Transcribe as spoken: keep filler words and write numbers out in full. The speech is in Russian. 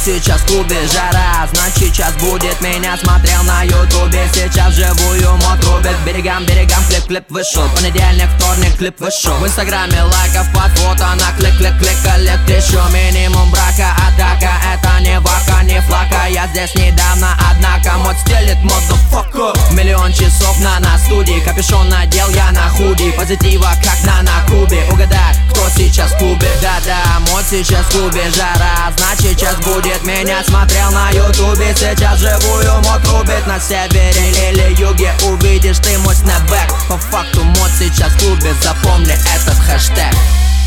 сейчас в клубе жара, значит сейчас будет меня смотрел на ютубе. Сейчас живую мод рубит, берегам, берегам, клип-клип вышел. Понедельник, вторник, клип вышел. В инстаграме лайков под фото на клик-клик-клик. Коллект еще минимум брака, атака. Это не вака, не флака. Я здесь недавно, однако мод стелит, motherfucker. Миллион часов на на студии, капюшон надел я на худи. Позитива как на на кубе, угадать, кто сейчас в клубе. Да-да, мод сейчас в клубе жара, значит сейчас будет меня смотрел на ютубе. Сейчас живую мод рубит на севере или юге. Увидишь ты мой снэпбэк. По факту мод сейчас в клубе, запомни этот хэштег.